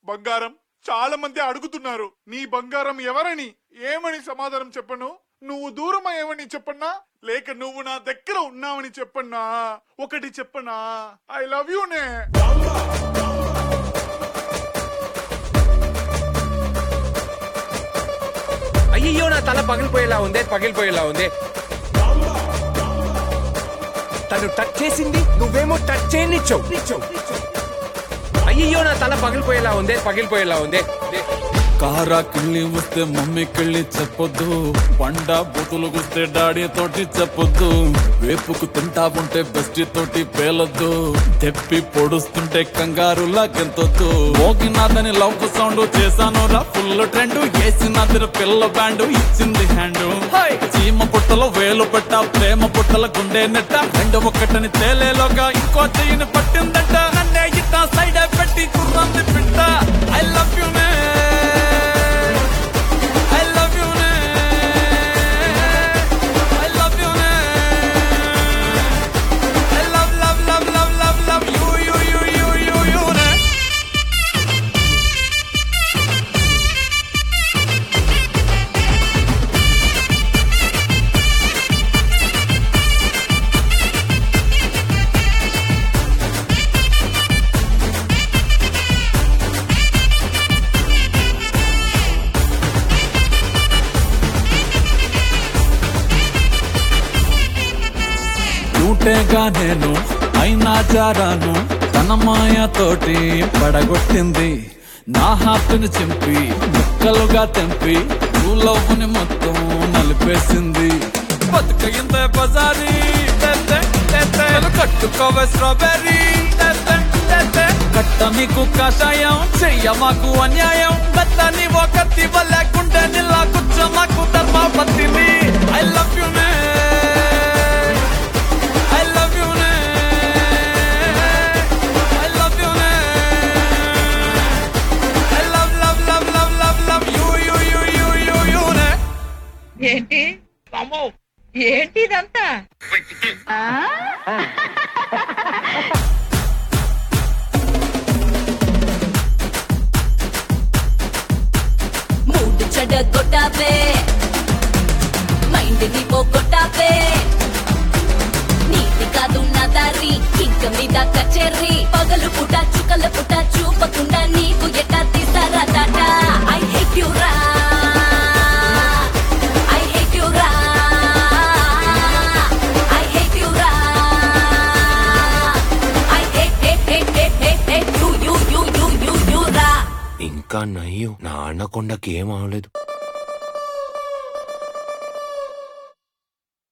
బంగారం, చాలా మంది అడుగుతున్నారు నీ బంగారం ఎవరని. ఏమని సమాధానం చెప్పను? నువ్వు దూరం అయ్యావని చెప్పన్నా, లేక నువ్వు నా దగ్గర ఉన్నావని చెప్పన్నా? ఒకటి చెప్పనా, ఐ లవ్ యూ నే. అయ్యో నా తల పగిలిపోయేలా ఉంది. తను టచ్ చేసింది, నువ్వేమో టచ్ చేయనిచ్చావు. అయ్యో నా తల పగిలిపోయేలా ఉంది. కారా కిళ్ళి వస్తే మమ్మీ కిళ్ళి చెప్పొద్దు, బండ బూతులు గుస్తే డాడీ తోటి చెప్పొద్దు, వేపుకు తింటా ఉంటే బెస్టీ తోటి పేలొద్దు, తెప్పి పొడుస్తుంటే కంగారులా గెంతొద్దు. మోగినాదని లవ్ కు సౌండ్ చేశాను రా ఫుల్ ట్రెండ్, వేసినాదిర పిల్ల బ్యాండ్ ఇచ్చింది హ్యాండ్. చీమ పుట్టలో వేలు పెట్ట, ప్రేమ పుట్టల గుండె నెట్ట, రెండు ఒక్కటని తేలేలోగా ఇంకో చెయ్యిని పట్టిందట. నన్నే ఇట్ట సైడ్ పెట్టి కుర్రంది పిట్ట. ఐ లవ్ యు నే, గా నేను అయినా జారాను, తన మాయతోటి పడగొట్టింది, నా హార్ట్ని చింపి ముక్కలుగా తెంపి లవ్వుని మొత్తం నలిపేసింది. బతుకయిందే బజారీ, కట్టుకోవే స్ట్రాబెర్రీ, కట్ట నీకు కషాయం, చెయ్య మాకు అన్యాయం, బత్తని ఒకటి లేకుంటే నిల్లా కూర్చ మాకు ధర్మపతిని. ఐ లవ్ యు నే, ఏంటి ఏంటి ఇదంతా? మూడు చెడ కొట్టావే, మైండ్ ని పోగొట్టావే, నీటి కాదు నా దారి, ఇంక మీద కచేరి, పగలు పుట చుక్కల పుట చూపకుండా నీకు ఎట్టా తీసారా తాట. ఐ హేట్ యు రా, ఇంకా నయ్యు నా అన్నకొండకి ఏం అవలేదు.